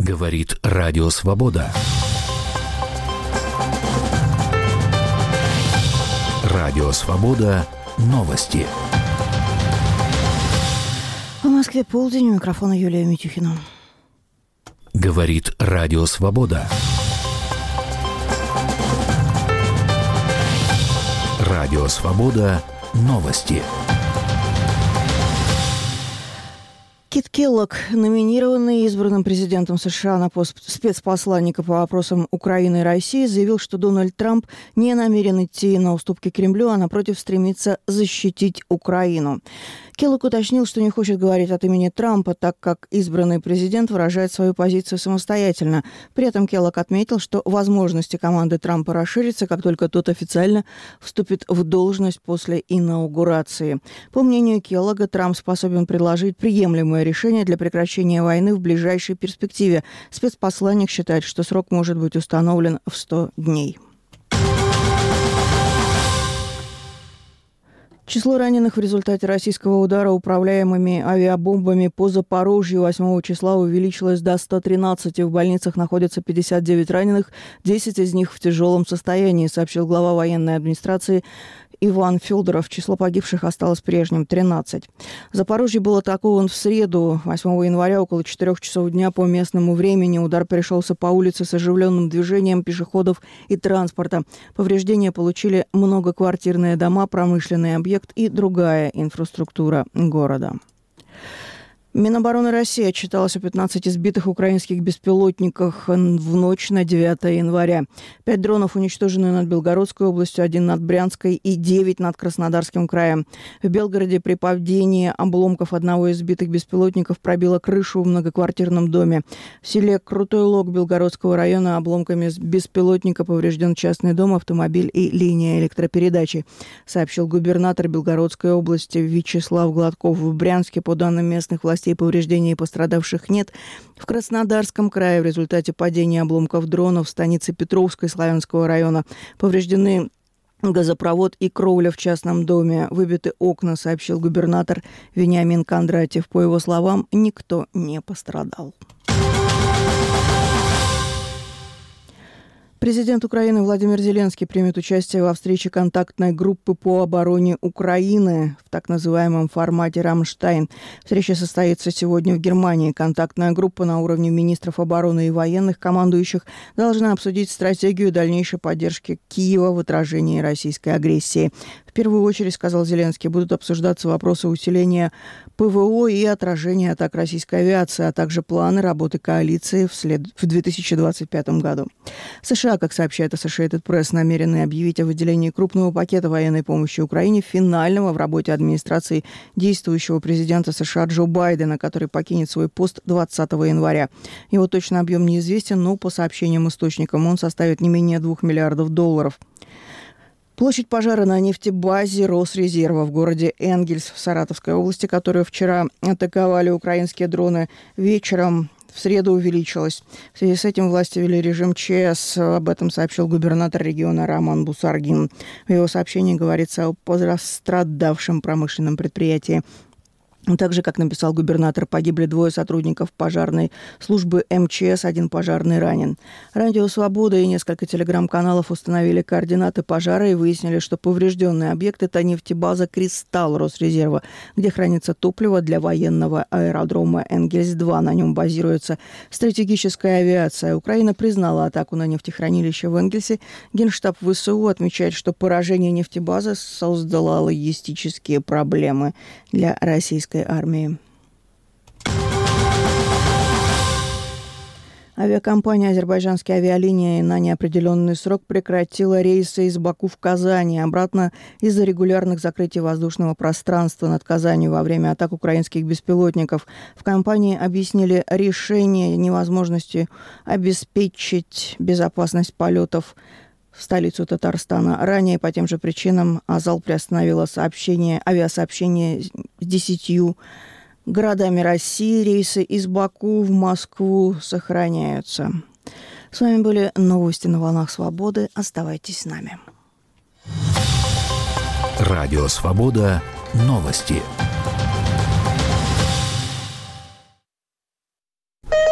Говорит Радио Свобода. Радио Свобода. Новости. В Москве полдень. У микрофона Юлия Митюхина. Говорит Радио Свобода. Радио Свобода. Новости. Кит Келлог, номинированный избранным президентом США на пост спецпосланника по вопросам Украины и России, заявил, что Дональд Трамп не намерен идти на уступки Кремлю, а напротив стремится защитить Украину. Келлог уточнил, что не хочет говорить от имени Трампа, так как избранный президент выражает свою позицию самостоятельно. При этом Келлог отметил, что возможности команды Трампа расширятся, как только тот официально вступит в должность после инаугурации. По мнению Келлога, Трамп способен предложить приемлемое решение для прекращения войны в ближайшей перспективе. Спецпосланник считает, что срок может быть установлен в 100 дней. Число раненых в результате российского удара управляемыми авиабомбами по Запорожью 8 числа увеличилось до 113. В больницах находятся 59 раненых, 10 из них в тяжелом состоянии, сообщил глава военной администрации Иван Федоров. Число погибших осталось прежним – 13. Запорожье был атакован в среду, 8 января, около 4 часов дня по местному времени. Удар пришелся по улице с оживленным движением пешеходов и транспорта. Повреждения получили многоквартирные дома, промышленный объект и другая инфраструктура города. Минобороны России отчиталась о 15 сбитых украинских беспилотниках в ночь на 9 января. 5 дронов уничтожены над Белгородской областью, 1 над Брянской и 9 над Краснодарским краем. В Белгороде при падении обломков одного из сбитых беспилотников пробило крышу в многоквартирном доме. В селе Крутой Лог Белгородского района обломками беспилотника поврежден частный дом, автомобиль и линия электропередачи, сообщил губернатор Белгородской области Вячеслав Гладков. В Брянске, по данным местных властей, повреждений пострадавших нет. В Краснодарском крае в результате падения обломков дронов в станице Петровской Славянского района повреждены газопровод и кровля в частном доме. Выбиты окна, сообщил губернатор Вениамин Кондратьев. По его словам, никто не пострадал. Президент Украины Владимир Зеленский примет участие во встрече контактной группы по обороне Украины в так называемом формате «Рамштайн». Встреча состоится сегодня в Германии. Контактная группа на уровне министров обороны и военных командующих должна обсудить стратегию дальнейшей поддержки Киева в отражении российской агрессии. В первую очередь, сказал Зеленский, будут обсуждаться вопросы усиления ПВО и отражения атак российской авиации, а также планы работы коалиции в 2025 году. США, как сообщает Associated Press, намерены объявить о выделении крупного пакета военной помощи Украине, финального в работе администрации действующего президента США Джо Байдена, который покинет свой пост 20 января. Его точный объем неизвестен, но по сообщениям источникам он составит не менее $2 миллиардов. Площадь пожара на нефтебазе Росрезерва в городе Энгельс в Саратовской области, которую вчера атаковали украинские дроны, вечером в среду увеличилась. В связи с этим власти ввели режим ЧС. Об этом сообщил губернатор региона Роман Бусаргин. В его сообщении говорится о пострадавшем промышленном предприятии. Также, как написал губернатор, погибли 2 сотрудников пожарной службы МЧС, 1 пожарный ранен. Радио «Свобода» и несколько телеграм-каналов установили координаты пожара и выяснили, что поврежденный объект – это нефтебаза «Кристалл» Росрезерва, где хранится топливо для военного аэродрома Энгельс-2. На нем базируется стратегическая авиация. Украина признала атаку на нефтехранилище в Энгельсе. Генштаб ВСУ отмечает, что поражение нефтебазы создало логистические проблемы для российской армии. Авиакомпания «Азербайджанские авиалинии» на неопределенный срок прекратила рейсы из Баку в Казань и обратно из-за регулярных закрытий воздушного пространства над Казанью во время атак украинских беспилотников. В компании объяснили решение невозможностью обеспечить безопасность полетов в столицу Татарстана. Ранее по тем же причинам Азал приостановила авиасообщение с 10 городами России. Рейсы из Баку в Москву сохраняются. С вами были новости на волнах Свободы. Оставайтесь с нами. Радио Свобода. Новости.